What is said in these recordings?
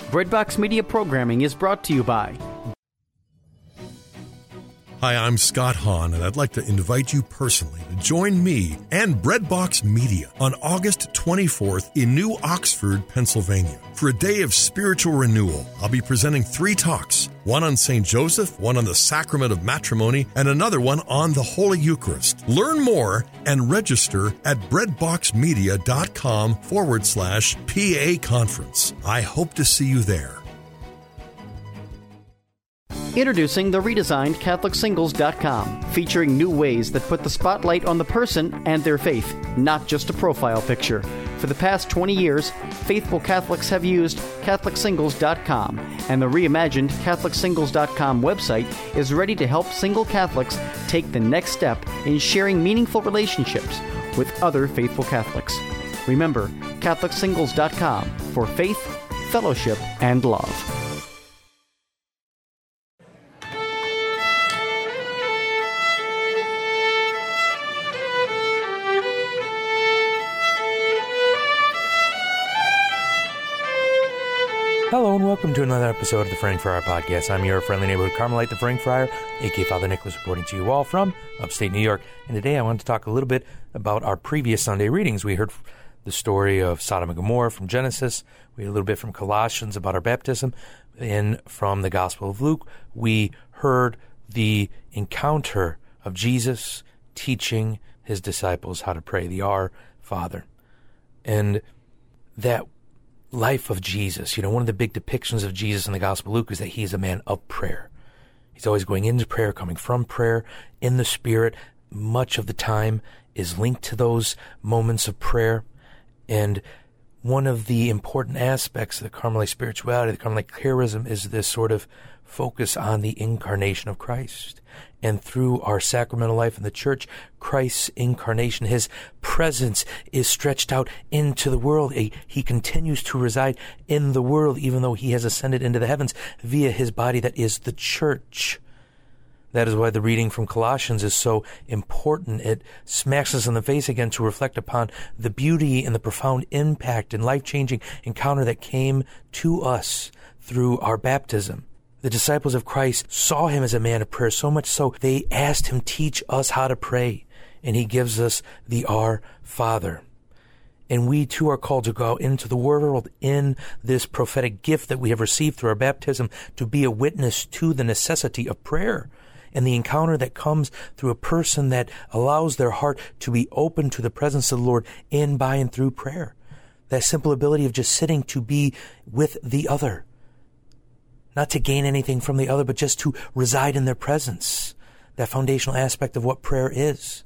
Breadbox Media programming is brought to you by... Hi, I'm Scott Hahn, and I'd like to invite you personally to join me and Breadbox Media on August 24th in New Oxford, Pennsylvania. For a day of spiritual renewal, I'll be presenting 3 talks, one on St. Joseph, one on the Sacrament of Matrimony, and another one on the Holy Eucharist. Learn more and register at breadboxmedia.com/PA conference. I hope to see you there. Introducing the redesigned CatholicSingles.com, featuring new ways that put the spotlight on the person and their faith, not just a profile picture. For the past 20 years, faithful Catholics have used CatholicSingles.com, and the reimagined CatholicSingles.com website is ready to help single Catholics take the next step in sharing meaningful relationships with other faithful Catholics. Remember, CatholicSingles.com for faith, fellowship, and love. Hello and welcome to another episode of the Frank Friar Podcast. I'm your friendly neighborhood Carmelite, the Frank Friar, aka Father Nicholas, reporting to you all from upstate New York. And today I want to talk a little bit about our previous Sunday readings. We heard the story of Sodom and Gomorrah from Genesis. We heard a little bit from Colossians about our baptism. And from the Gospel of Luke, we heard the encounter of Jesus teaching his disciples how to pray the Our Father. And that life of Jesus, one of the big depictions of Jesus in the Gospel of Luke is that he is a man of prayer. He's always going into prayer, coming from prayer, in the Spirit. Much of the time is linked to those moments of prayer. And one of the important aspects of the Carmelite spirituality, the Carmelite charism, is this sort of focus on the incarnation of Christ. And through our sacramental life in the church, Christ's incarnation, his presence is stretched out into the world. He continues to reside in the world, even though he has ascended into the heavens via his body that is the church. That is why the reading from Colossians is so important. It smacks us in the face again to reflect upon the beauty and the profound impact and life-changing encounter that came to us through our baptism. The disciples of Christ saw him as a man of prayer, so much so they asked him, teach us how to pray. And he gives us the Our Father. And we too are called to go out into the world in this prophetic gift that we have received through our baptism to be a witness to the necessity of prayer and the encounter that comes through a person that allows their heart to be open to the presence of the Lord in, by, and through prayer. That simple ability of just sitting to be with the other. Not to gain anything from the other, but just to reside in their presence. That foundational aspect of what prayer is.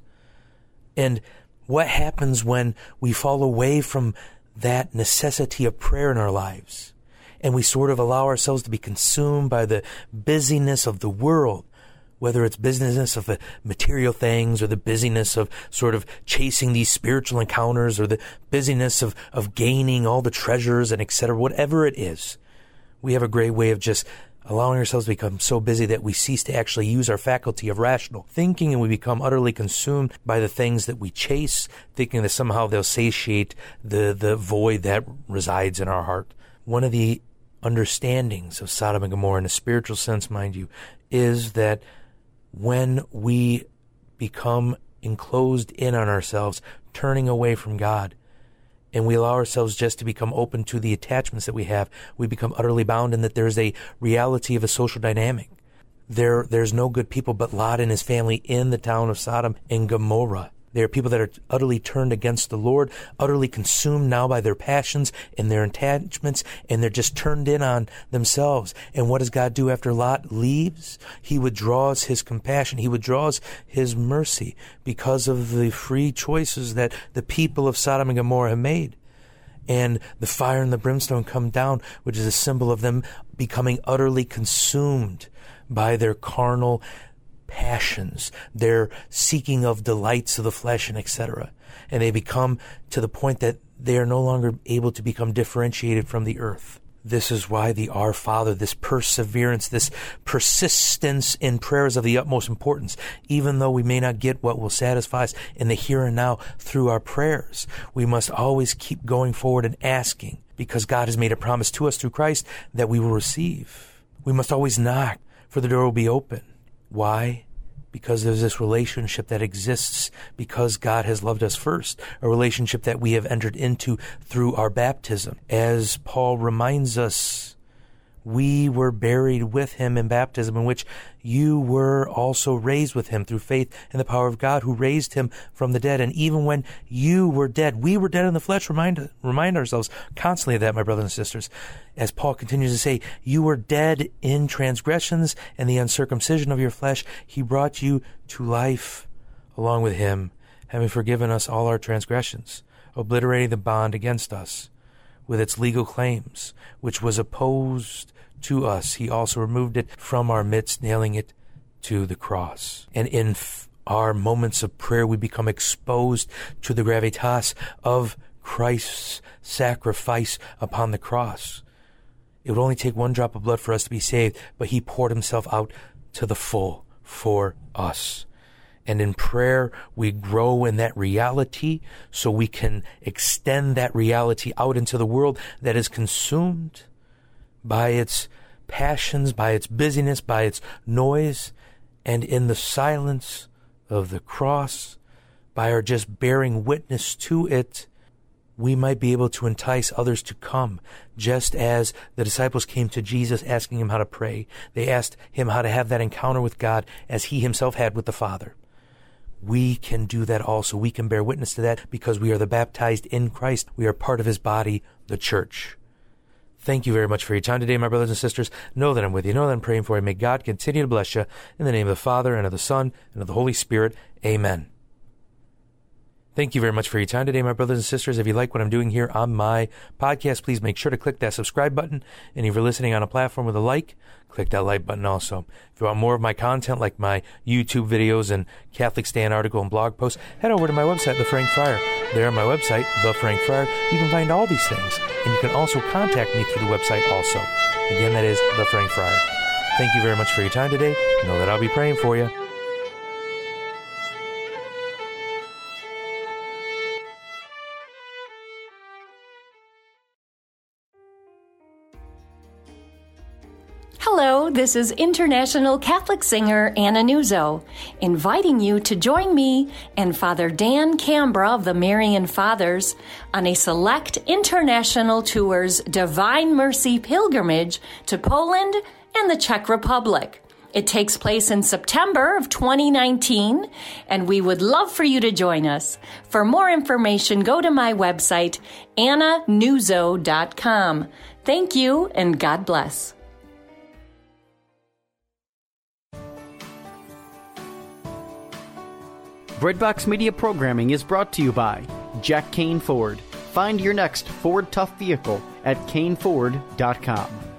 And what happens when we fall away from that necessity of prayer in our lives, and we sort of allow ourselves to be consumed by the busyness of the world, whether it's busyness of material things or the busyness of sort of chasing these spiritual encounters or the busyness of gaining all the treasures and etc., whatever it is. We have a great way of just allowing ourselves to become so busy that we cease to actually use our faculty of rational thinking, and we become utterly consumed by the things that we chase, thinking that somehow they'll satiate the void that resides in our heart. One of the understandings of Sodom and Gomorrah, in a spiritual sense, mind you, is that when we become enclosed in on ourselves, turning away from God, and we allow ourselves just to become open to the attachments that we have, we become utterly bound in that there's a reality of a social dynamic. There's no good people but Lot and his family in the town of Sodom and Gomorrah. They are people that are utterly turned against the Lord, utterly consumed now by their passions and their attachments, and they're just turned in on themselves. And what does God do after Lot leaves? He withdraws his compassion. He withdraws his mercy because of the free choices that the people of Sodom and Gomorrah have made. And the fire and the brimstone come down, which is a symbol of them becoming utterly consumed by their carnal passions, their seeking of delights of the flesh, and etc. And they become to the point that they are no longer able to become differentiated from the earth. This is why the Our Father, this perseverance, this persistence in prayer is of the utmost importance. Even though we may not get what will satisfy us in the here and now through our prayers, we must always keep going forward and asking, because God has made a promise to us through Christ that we will receive. We must always knock, for the door will be open. Why? Because there's this relationship that exists because God has loved us first, a relationship that we have entered into through our baptism. As Paul reminds us, we were buried with him in baptism, in which you were also raised with him through faith in the power of God who raised him from the dead. And even when you were dead, we were dead in the flesh. Remind ourselves constantly of that, my brothers and sisters. As Paul continues to say, you were dead in transgressions and the uncircumcision of your flesh. He brought you to life along with him, having forgiven us all our transgressions, obliterating the bond against us with its legal claims, which was opposed to us. He also removed it from our midst, nailing it to the cross. And in our moments of prayer, we become exposed to the gravitas of Christ's sacrifice upon the cross. It would only take one drop of blood for us to be saved, but he poured himself out to the full for us. And in prayer, we grow in that reality so we can extend that reality out into the world that is consumed by its passions, by its busyness, by its noise, and in the silence of the cross, by our just bearing witness to it, we might be able to entice others to come, just as the disciples came to Jesus asking him how to pray. They asked him how to have that encounter with God as he himself had with the Father. We can do that also. We can bear witness to that because we are the baptized in Christ. We are part of his body, the church. Thank you very much for your time today, my brothers and sisters. Know that I'm with you. Know that I'm praying for you. May God continue to bless you. In the name of the Father, and of the Son, and of the Holy Spirit. Amen. Thank you very much for your time today, my brothers and sisters. If you like what I'm doing here on my podcast, please make sure to click that subscribe button. And if you're listening on a platform with a like, click that like button also. If you want more of my content, like my YouTube videos and Catholic Stand article and blog posts, head over to my website, The Frank Friar. There on my website, The Frank Friar, you can find all these things. And you can also contact me through the website also. Again, that is The Frank Friar. Thank you very much for your time today. Know that I'll be praying for you. Hello, this is international Catholic singer Anna Nuzzo, inviting you to join me and Father Dan Cambra of the Marian Fathers on a select international tour's Divine Mercy pilgrimage to Poland and the Czech Republic. It takes place in September of 2019, and we would love for you to join us. For more information, go to my website, annanuzzo.com. Thank you, and God bless. Breadbox Media programming is brought to you by Jack Kane Ford. Find your next Ford Tough vehicle at caneford.com.